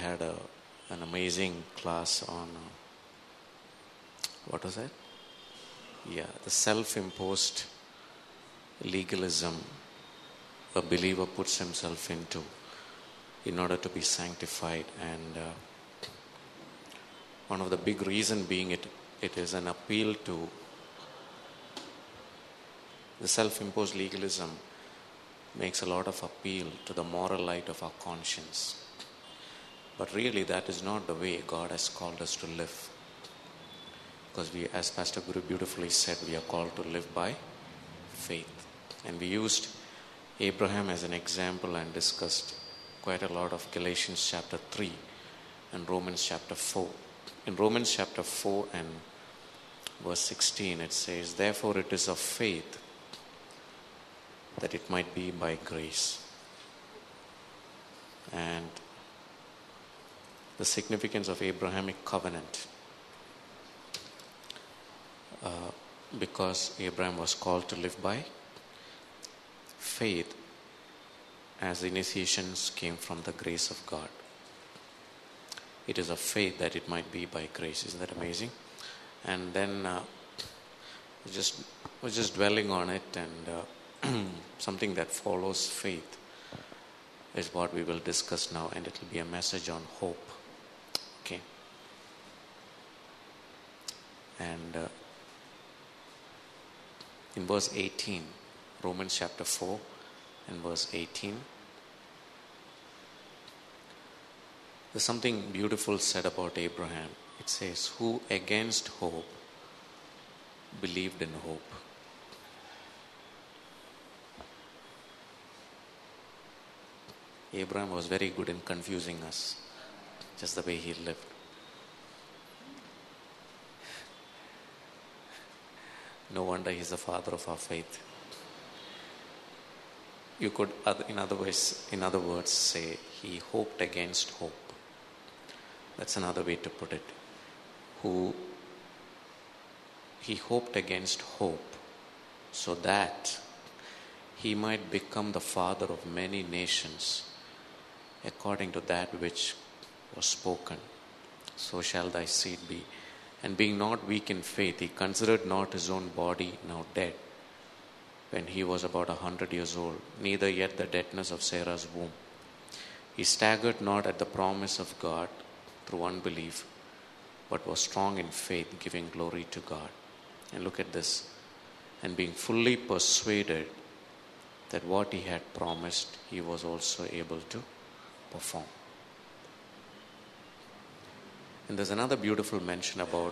had an amazing class on, what was that? Yeah, the self-imposed legalism a believer puts himself into in order to be sanctified. And one of the big reason being it is an appeal to the self-imposed legalism makes a lot of appeal to the moral light of our conscience. But really that is not the way God has called us to live. Because we, as Pastor Guru beautifully said, we are called to live by faith. And we used Abraham as an example and discussed quite a lot of Galatians chapter 3 and Romans chapter 4. In Romans chapter 4 and verse 16 it says, "Therefore it is of faith that it might be by grace." And the significance of Abrahamic covenant, because Abraham was called to live by faith, as the initiations came from the grace of God. It is of faith that it might be by grace. Isn't that amazing? And then we're just dwelling on it, and something that follows faith is what we will discuss now, and it will be a message on hope. Okay. And in verse 18, Romans chapter 4 and verse 18, there's something beautiful said about Abraham. It says, "Who against hope believed in hope." Abraham was very good in confusing us, just the way he lived. No wonder he's the father of our faith. You could, in other words, say he hoped against hope. That's another way to put it. He hoped against hope so that he might become the father of many nations, according to that which was spoken. So shall thy seed be. And being not weak in faith, he considered not his own body now dead, when he was about 100 years old, neither yet the deadness of Sarah's womb. He staggered not at the promise of God through unbelief, but was strong in faith, giving glory to God. And look at this. And being fully persuaded that what he had promised, he was also able to perform. And there's another beautiful mention about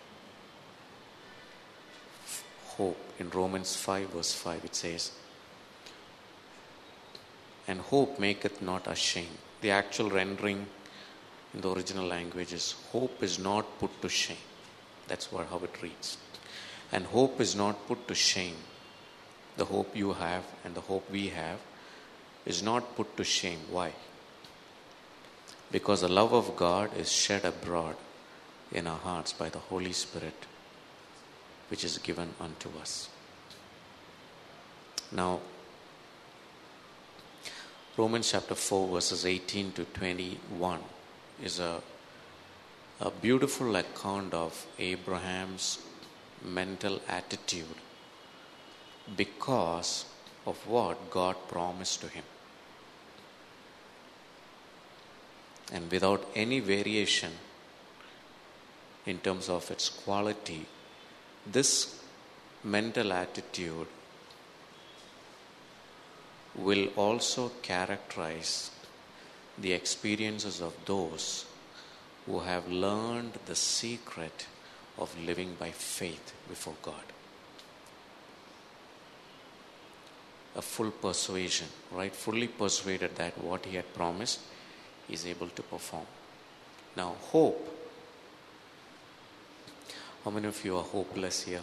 hope in Romans 5 verse 5. It says, "And hope maketh not ashamed." The actual rendering in the original language is, "Hope is not put to shame." That's how it reads. And hope is not put to shame. The hope you have and the hope we have is not put to shame. Why? Because the love of God is shed abroad in our hearts by the Holy Spirit, which is given unto us. Now, Romans chapter 4 verses 18 to 21 is a beautiful account of Abraham's mental attitude because of what God promised to him. And without any variation in terms of its quality, this mental attitude will also characterize the experiences of those who have learned the secret of living by faith before God. A full persuasion, right? Fully persuaded that what he had promised, is able to perform. Now, hope. How many of you are hopeless here?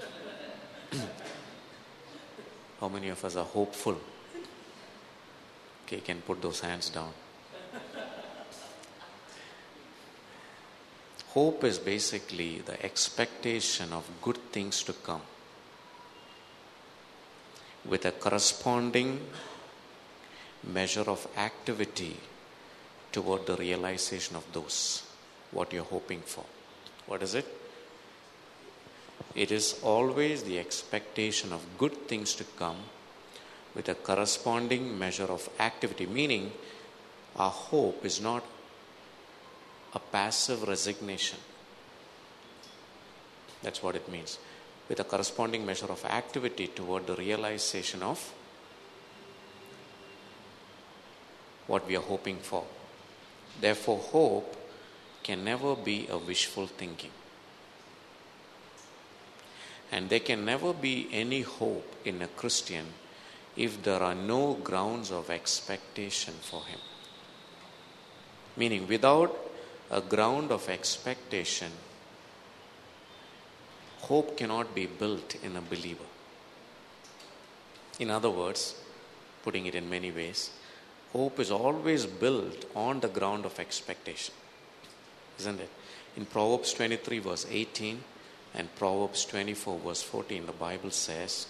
How many of us are hopeful? Okay, you can put those hands down. Hope is basically the expectation of good things to come, with a corresponding measure of activity toward the realization of those, what you're hoping for. What is it? It is always the expectation of good things to come with a corresponding measure of activity, meaning our hope is not a passive resignation. That's what it means. With a corresponding measure of activity toward the realization of what we are hoping for. Therefore, hope can never be a wishful thinking. And there can never be any hope in a Christian if there are no grounds of expectation for him. Meaning, without a ground of expectation, hope cannot be built in a believer. In other words, putting it in many ways, hope is always built on the ground of expectation. Isn't it? In Proverbs 23 verse 18 and Proverbs 24 verse 14, the Bible says,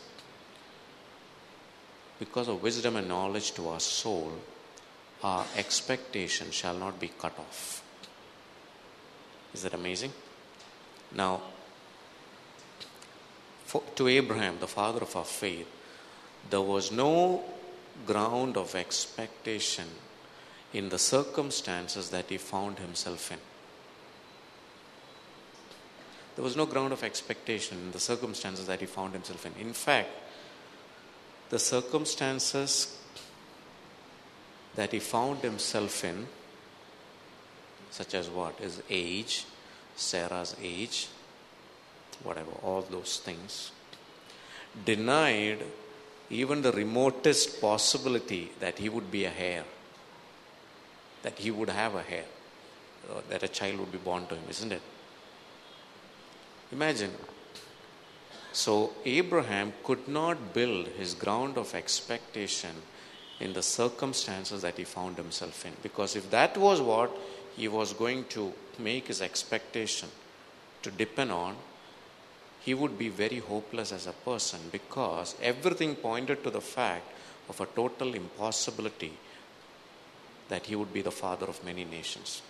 because of wisdom and knowledge to our soul, our expectation shall not be cut off. Is that amazing? Now, to Abraham, the father of our faith, there was no ground of expectation in the circumstances that he found himself in. There was no ground of expectation in the circumstances that he found himself in. In fact, the circumstances that he found himself in, such as what? His age, Sarah's age, whatever, all those things, denied even the remotest possibility that he would be a heir, that he would have a heir, that a child would be born to him, isn't it? Imagine. So Abraham could not build his ground of expectation in the circumstances that he found himself in. Because if that was what he was going to make his expectation to depend on, he would be very hopeless as a person, because everything pointed to the fact of a total impossibility that he would be the father of many nations.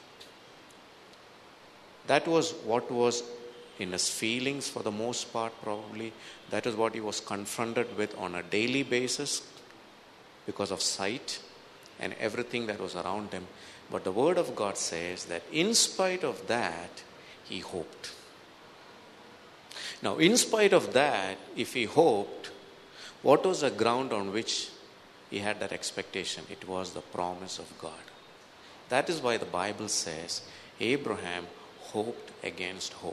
That was what was in his feelings for the most part, probably. That is what he was confronted with on a daily basis because of sight and everything that was around him. But the Word of God says that in spite of that, he hoped. Now, in spite of that, if he hoped, what was the ground on which he had that expectation? It was the promise of God. That is why the Bible says Abraham hoped against hope.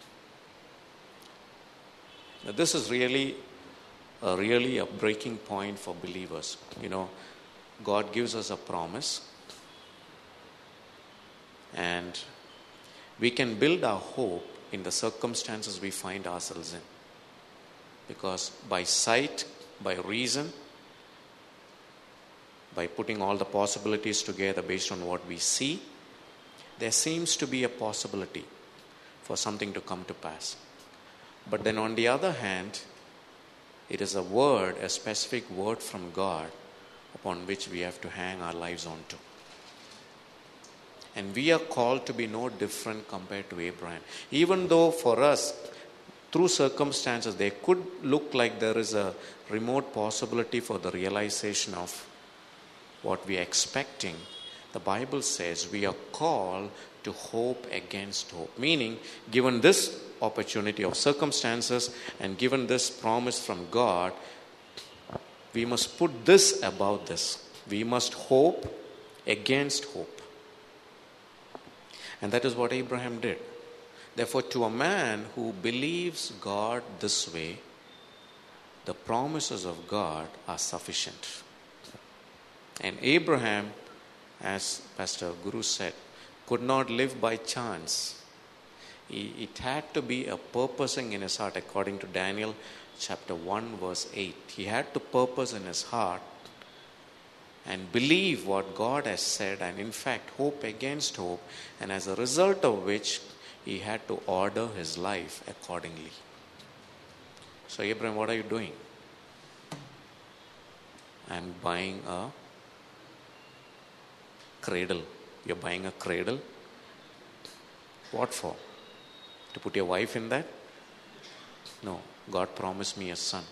Now, this is really a breaking point for believers. You know, God gives us a promise, and we can build our hope in the circumstances we find ourselves in. Because by sight, by reason, by putting all the possibilities together based on what we see, there seems to be a possibility for something to come to pass. But then on the other hand, it is a word, a specific word from God upon which we have to hang our lives on to. And we are called to be no different compared to Abraham. Even though for us, through circumstances, they could look like there is a remote possibility for the realization of what we are expecting, the Bible says we are called to hope against hope. Meaning, given this opportunity of circumstances and given this promise from God, we must put this above this. We must hope against hope. And that is what Abraham did. Therefore, to a man who believes God this way, the promises of God are sufficient. And Abraham, as Pastor Guru said, could not live by chance. It had to be a purposing in his heart, according to Daniel chapter 1 verse 8. He had to purpose in his heart and believe what God has said, and in fact hope against hope, and as a result of which he had to order his life accordingly. So Abraham, what are you doing? I'm buying a cradle You're buying a cradle. What for? To put your wife in that? No. God promised me a son.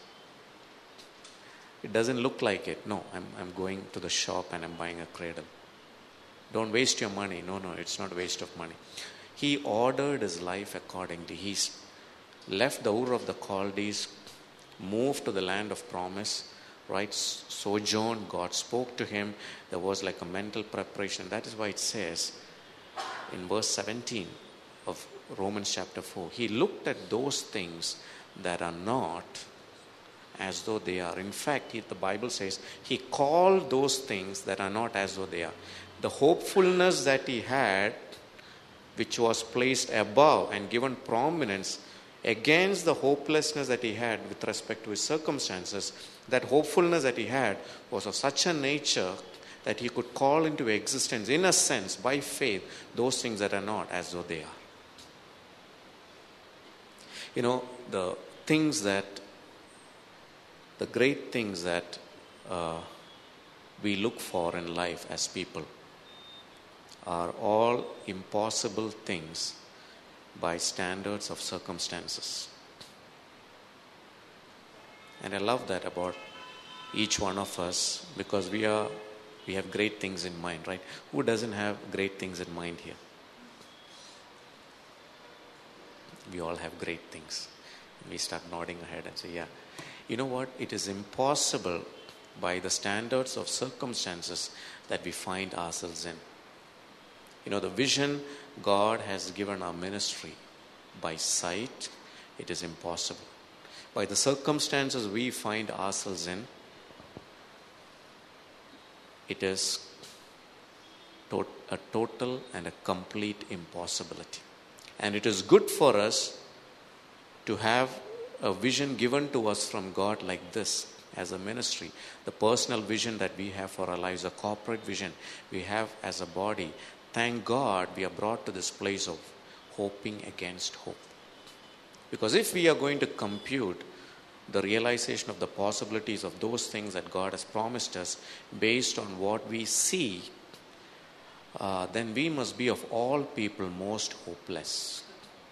It doesn't look like it. No, I'm going to the shop and I'm buying a cradle. Don't waste your money. No, it's not a waste of money. He ordered his life accordingly. He left the Ur of the Chaldees, moved to the land of promise, right? Sojourn, God spoke to him. There was like a mental preparation. That is why it says in verse 17 of Romans chapter 4, he looked at those things that are not as though they are. In fact, the Bible says he called those things that are not as though they are. The hopefulness that he had, which was placed above and given prominence against the hopelessness that he had with respect to his circumstances, that hopefulness that he had was of such a nature that he could call into existence, in a sense, by faith, those things that are not as though they are. The great things that we look for in life as people are all impossible things by standards of circumstances. And I love that about each one of us, because we have great things in mind, right? Who doesn't have great things in mind here? We all have great things. And we start nodding our head and say, yeah. You know what? It is impossible by the standards of circumstances that we find ourselves in. The vision God has given our ministry, by sight, it is impossible. By the circumstances we find ourselves in, it is a total and a complete impossibility. And it is good for us to have a vision given to us from God like this as a ministry. The personal vision that we have for our lives, a corporate vision we have as a body. Thank God we are brought to this place of hoping against hope. Because if we are going to compute the realization of the possibilities of those things that God has promised us based on what we see, then we must be of all people most hopeless.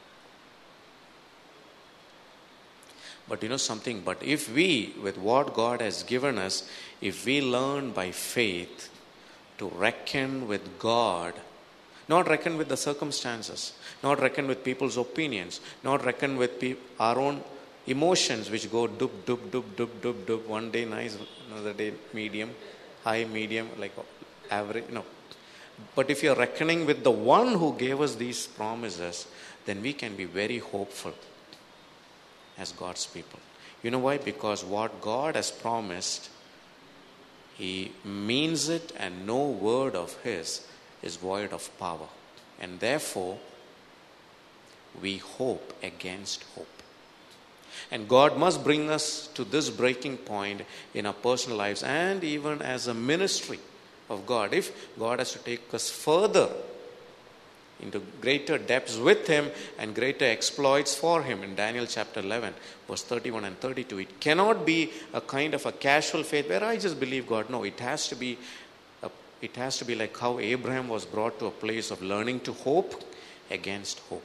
But something, but if we, with what God has given us, if we learn by faith to reckon with God, not reckon with the circumstances, not reckon with people's opinions, not reckon with our own emotions which go dup, dup, dup, dup, dup, dup, one day nice, another day medium, high, medium, like average, But if you're reckoning with the one who gave us these promises, then we can be very hopeful as God's people. You know why? Because what God has promised, He means it, and no word of His is void of power. And therefore, we hope against hope. And God must bring us to this breaking point in our personal lives and even as a ministry of God. If God has to take us further into greater depths with Him and greater exploits for Him in Daniel chapter 11, verse 31 and 32, it cannot be a kind of a casual faith where I just believe God. No, it has to be like how Abraham was brought to a place of learning to hope against hope.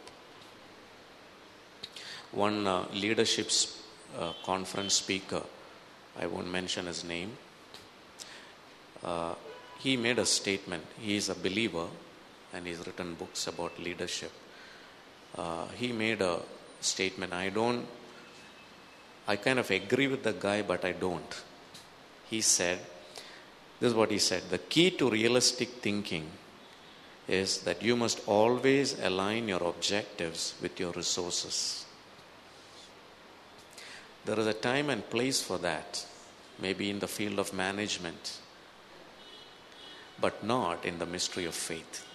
One leadership conference speaker, I won't mention his name, he made a statement. He is a believer and he's written books about leadership. He made a statement. I kind of agree with the guy, but I don't. He said, this is what he said: the key to realistic thinking is that you must always align your objectives with your resources. There is a time and place for that, maybe in the field of management, but not in the mystery of faith.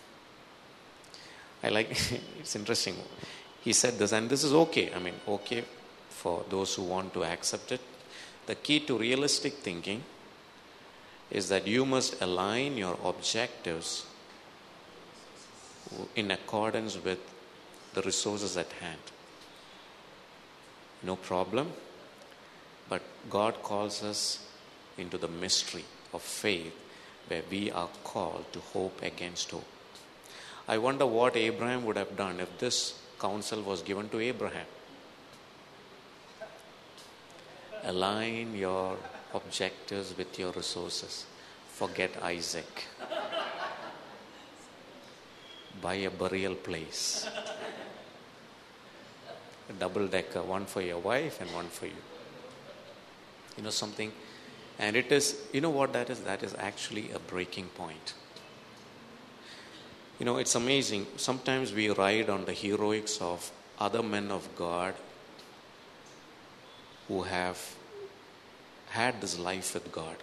It's interesting. He said this, and this is okay. Okay for those who want to accept it. The key to realistic thinking is that you must align your objectives in accordance with the resources at hand. No problem. But God calls us into the mystery of faith where we are called to hope against hope. I wonder what Abraham would have done if this counsel was given to Abraham. Align your objectives with your resources. Forget Isaac. Buy a burial place. A double-decker, one for your wife and one for you. You know something? And it is, you know what that is? That is actually a breaking point. You know, it's amazing. Sometimes we ride on the heroics of other men of God who have had this life with God.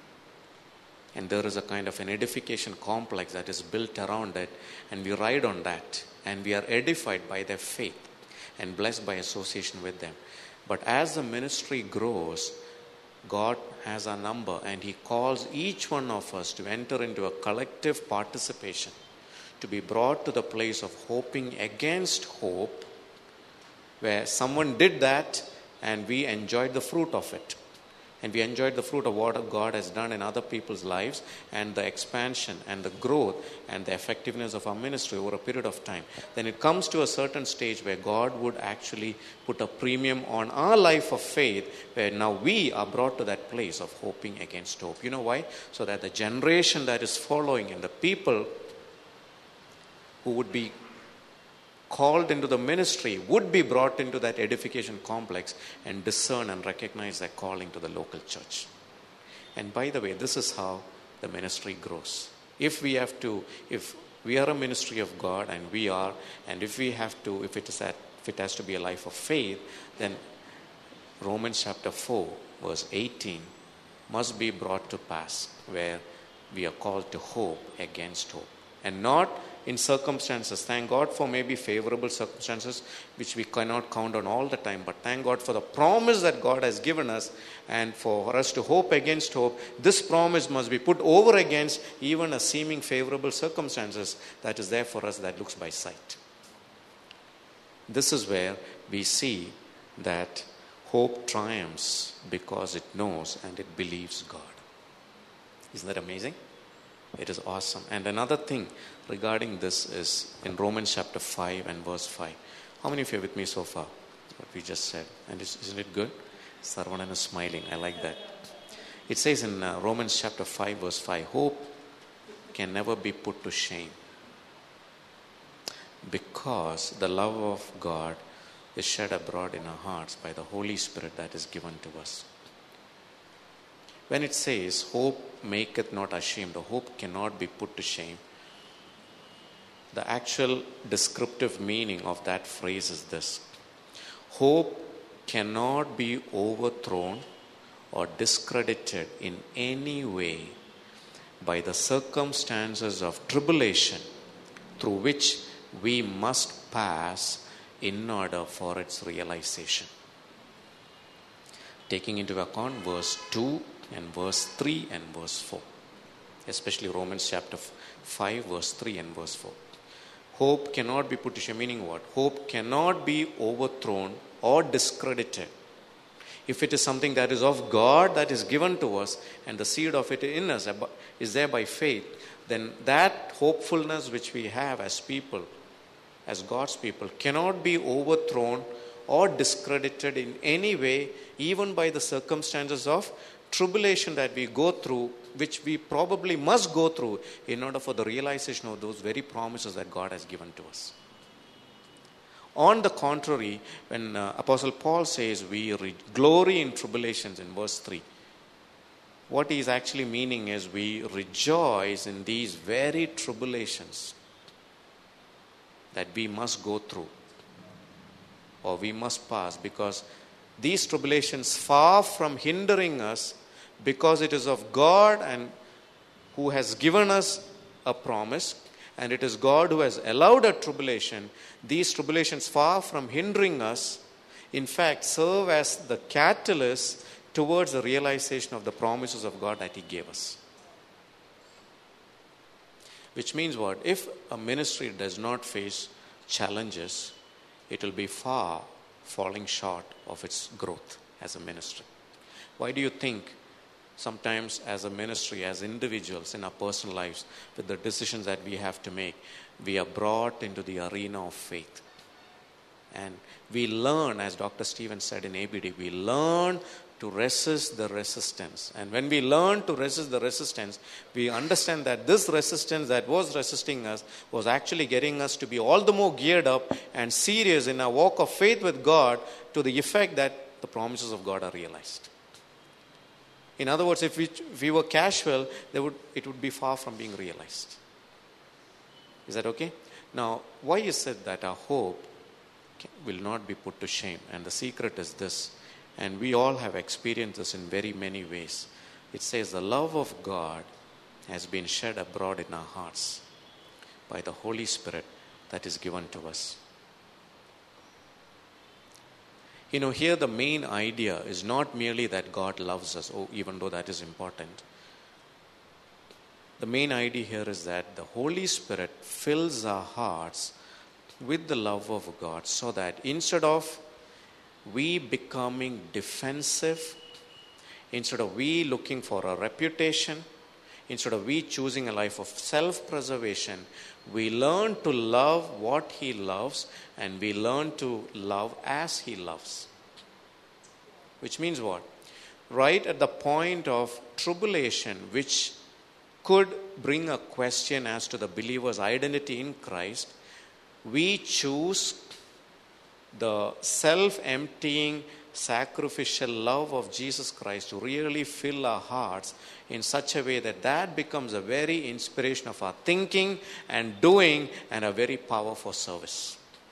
And there is a kind of an edification complex that is built around it, and we ride on that, and we are edified by their faith and blessed by association with them. But as the ministry grows, God has a number, and He calls each one of us to enter into a collective participation, to be brought to the place of hoping against hope, where someone did that and we enjoyed the fruit of it. And we enjoyed the fruit of what God has done in other people's lives, and the expansion and the growth and the effectiveness of our ministry over a period of time. Then it comes to a certain stage where God would actually put a premium on our life of faith, where now we are brought to that place of hoping against hope. You know why? So that the generation that is following and the people who would be called into the ministry would be brought into that edification complex and discern and recognize their calling to the local church. And by the way, this is how the ministry grows. If we are a ministry of God, and we are, and if it has to be a life of faith, then Romans chapter 4 verse 18 must be brought to pass, where we are called to hope against hope. And not in circumstances. Thank God for maybe favorable circumstances which we cannot count on all the time. But thank God for the promise that God has given us, and for us to hope against hope. This promise must be put over against even a seeming favorable circumstances that is there for us that looks by sight. This is where we see that hope triumphs because it knows and it believes God. Isn't that amazing? It is awesome. And another thing regarding this is in Romans chapter 5 and verse 5. How many of you are with me so far? What we just said. And isn't it good? Sarvanan is smiling. I like that. It says in Romans chapter 5 verse 5, hope can never be put to shame, because the love of God is shed abroad in our hearts by the Holy Spirit that is given to us. When it says, hope maketh not ashamed, or hope cannot be put to shame, the actual descriptive meaning of that phrase is this: hope cannot be overthrown or discredited in any way by the circumstances of tribulation through which we must pass in order for its realization. Taking into account verse 2 and verse 3 and verse 4. Especially Romans chapter 5 verse 3 and verse 4. Hope cannot be put to shame, meaning what? Hope cannot be overthrown or discredited. If it is something that is of God, that is given to us, and the seed of it in us is there by faith, then that hopefulness which we have as people, as God's people, cannot be overthrown or discredited in any way, even by the circumstances of tribulation that we go through, which we probably must go through in order for the realization of those very promises that God has given to us. On the contrary, when Apostle Paul says we glory in tribulations in verse 3, what he is actually meaning is we rejoice in these very tribulations that we must go through or we must pass, because these tribulations, far from hindering us, because it is of God and who has given us a promise, and it is God who has allowed a tribulation, these tribulations, far from hindering us, in fact serve as the catalyst towards the realization of the promises of God that He gave us. Which means what? If a ministry does not face challenges, it will be far falling short of its growth as a ministry. Why do you think sometimes as a ministry, as individuals in our personal lives, with the decisions that we have to make, we are brought into the arena of faith. And we learn, as Dr. Stephen said in ABD, we learn to resist the resistance. And when we learn to resist the resistance, we understand that this resistance that was resisting us was actually getting us to be all the more geared up and serious in our walk of faith with God, to the effect that the promises of God are realized. In other words, if we were casual, it would be far from being realized. Is that okay? Now, why is it that our hope will not be put to shame? And the secret is this, and we all have experienced this in very many ways. It says the love of God has been shed abroad in our hearts by the Holy Spirit that is given to us. Here the main idea is not merely that God loves us, even though that is important. The main idea here is that the Holy Spirit fills our hearts with the love of God, so that instead of we becoming defensive, instead of we looking for a reputation, instead of we choosing a life of self-preservation, we learn to love what He loves, and we learn to love as He loves. Which means what? Right at the point of tribulation, which could bring a question as to the believer's identity in Christ, we choose the self-emptying, sacrificial love of Jesus Christ to really fill our hearts in such a way that that becomes a very inspiration of our thinking and doing, and a very power for service.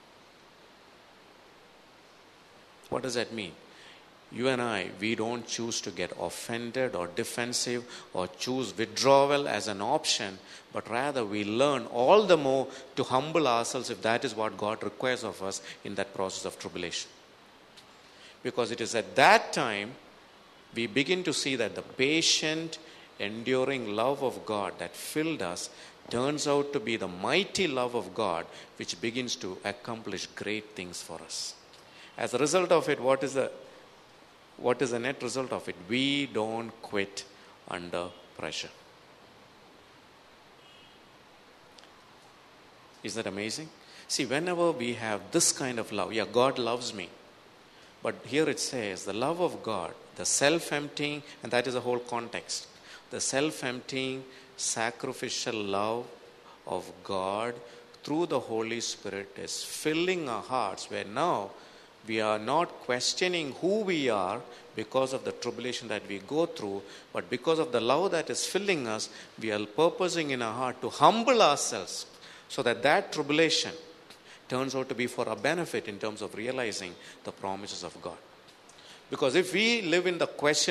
What does that mean? You and I, we don't choose to get offended or defensive or choose withdrawal as an option, but rather we learn all the more to humble ourselves if that is what God requires of us in that process of tribulation. Because it is at that time we begin to see that the patient, enduring love of God that filled us turns out to be the mighty love of God, which begins to accomplish great things for us. As a result of it, what is the net result of it? We don't quit under pressure. Is that amazing? See, whenever we have this kind of love, God loves me. But here it says the love of God, the self-emptying, and that is the whole context. The self-emptying, sacrificial love of God through the Holy Spirit is filling our hearts, where now we are not questioning who we are because of the tribulation that we go through, but because of the love that is filling us, we are purposing in our heart to humble ourselves so that that tribulation turns out to be for our benefit in terms of realizing the promises of God. Because if we live in the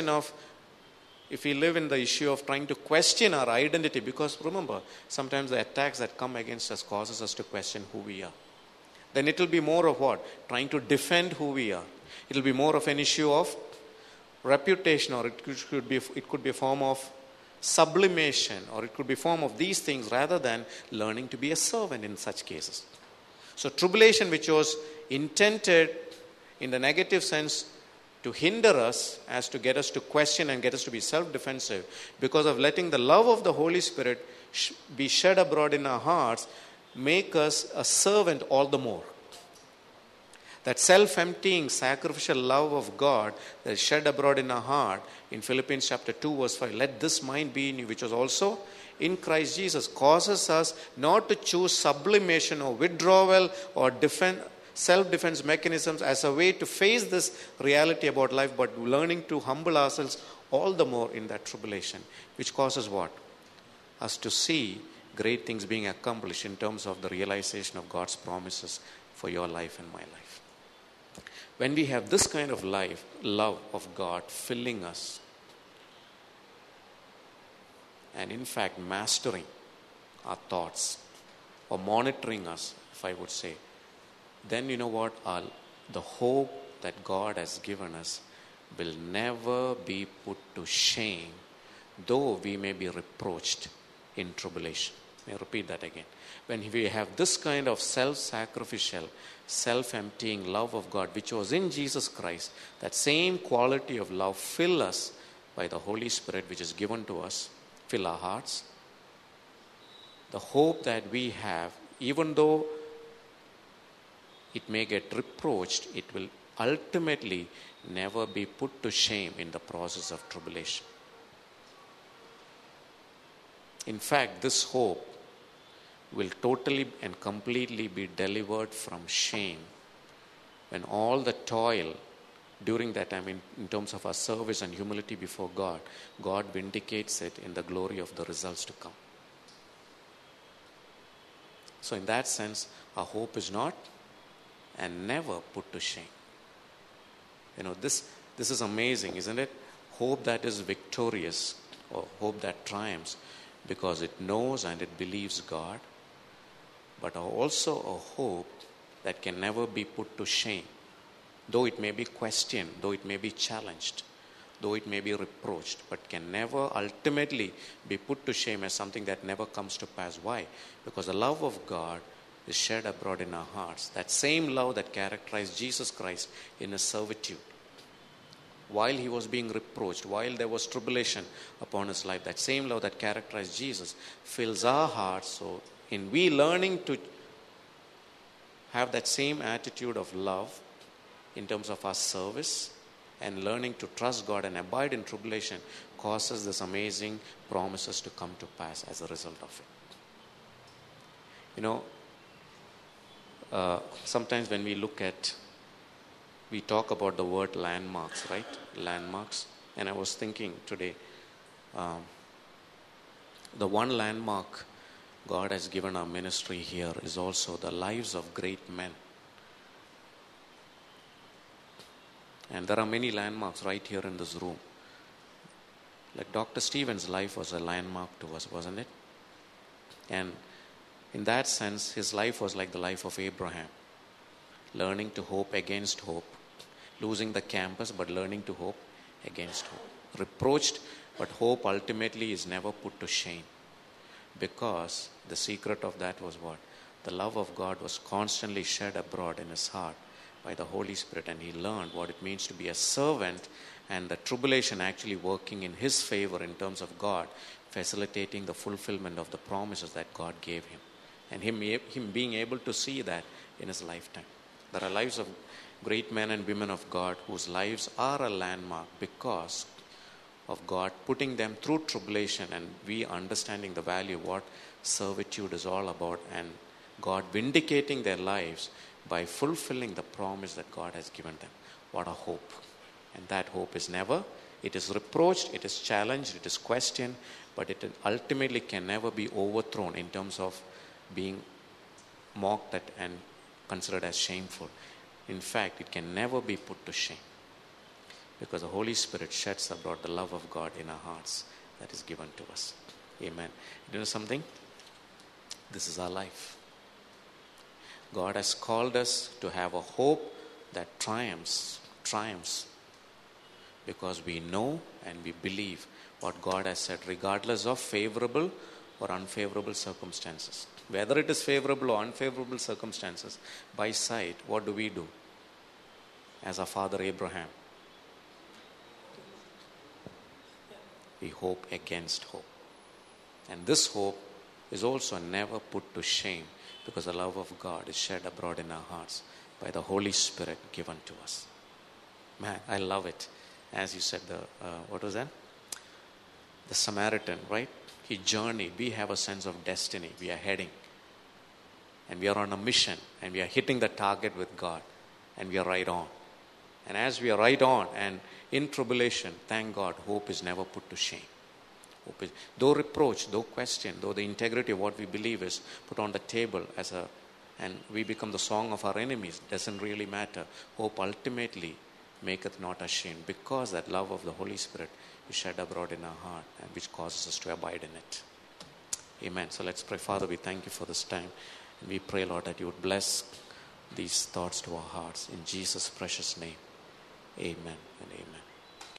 issue of trying to question our identity, because remember, sometimes the attacks that come against us causes us to question who we are. Then it will be more of what? Trying to defend who we are. It will be more of an issue of reputation, or it could be a form of sublimation, or it could be a form of these things rather than learning to be a servant in such cases. So tribulation, which was intended in the negative sense to hinder us, as to get us to question and get us to be self-defensive, because of letting the love of the Holy Spirit be shed abroad in our hearts, make us a servant all the more. That self-emptying, sacrificial love of God that is shed abroad in our heart, in Philippians chapter 2 verse 5, let this mind be in you, which was also in Christ Jesus, causes us not to choose sublimation or withdrawal or self-defense mechanisms as a way to face this reality about life, but learning to humble ourselves all the more in that tribulation, which causes what? Us to see great things being accomplished in terms of the realization of God's promises for your life and my life. When we have this kind of love of God filling us, and in fact mastering our thoughts, or monitoring us, if I would say, then you know what? The hope that God has given us will never be put to shame, though we may be reproached in tribulation. May I repeat that again? When we have this kind of self-sacrificial, self-emptying love of God, which was in Jesus Christ, that same quality of love fill us, by the Holy Spirit which is given to us, fill our hearts. The hope that we have, even though it may get reproached, it will ultimately never be put to shame in the process of tribulation. In fact, this hope will totally and completely be delivered from shame when all the toil during that time in terms of our service and humility before God, God vindicates it in the glory of the results to come. So in that sense, our hope is not and never put to shame. This is amazing, isn't it? Hope that is victorious, or hope that triumphs, because it knows and it believes God, but also a hope that can never be put to shame, though it may be questioned, though it may be challenged, though it may be reproached, but can never ultimately be put to shame as something that never comes to pass. Why? Because the love of God is shed abroad in our hearts. That same love that characterized Jesus Christ in his servitude. While he was being reproached, while there was tribulation upon his life, that same love that characterized Jesus fills our hearts. So in we learning to have that same attitude of love in terms of our service and learning to trust God and abide in tribulation causes this amazing promises to come to pass as a result of it. Sometimes when we talk about the word landmarks, right? Landmarks. And I was thinking today, the one landmark God has given our ministry here is also the lives of great men. And there are many landmarks right here in this room. Like Dr. Stephen's life was a landmark to us, wasn't it? And in that sense, his life was like the life of Abraham. Learning to hope against hope. Losing the campus, but learning to hope against hope. Reproached, but hope ultimately is never put to shame. Because the secret of that was what? The love of God was constantly shed abroad in his heart by the Holy Spirit, and he learned what it means to be a servant, and the tribulation actually working in his favor in terms of God facilitating the fulfillment of the promises that God gave him, and him being able to see that in his lifetime. There are lives of great men and women of God whose lives are a landmark because of God putting them through tribulation, and we understanding the value of what servitude is all about, and God vindicating their lives by fulfilling the promise that God has given them. What a hope. And that hope is never, it is reproached, it is challenged, it is questioned, but it ultimately can never be overthrown in terms of being mocked at and considered as shameful. In fact, it can never be put to shame, because the Holy Spirit sheds abroad the love of God in our hearts that is given to us. Amen. You know something? This is our life. God has called us to have a hope that triumphs, because we know and we believe what God has said, regardless of favorable or unfavorable circumstances. Whether it is favorable or unfavorable circumstances, by sight, what do? As our father Abraham, we hope against hope. And this hope is also never put to shame, because the love of God is shed abroad in our hearts by the Holy Spirit given to us. Man, I love it. As you said, what was that? The Samaritan, right? He journeyed. We have a sense of destiny. We are heading. And we are on a mission. And we are hitting the target with God. And we are right on. And as we are right on and in tribulation, thank God, hope is never put to shame. Though reproach, though question, though the integrity of what we believe is put on the table and we become the song of our enemies, doesn't really matter. Hope ultimately maketh not ashamed, because that love of the Holy Spirit is shed abroad in our heart, and which causes us to abide in it. Amen. So let's pray. Father, we thank you for this time. And we pray, Lord, that you would bless these thoughts to our hearts. In Jesus' precious name, amen and amen.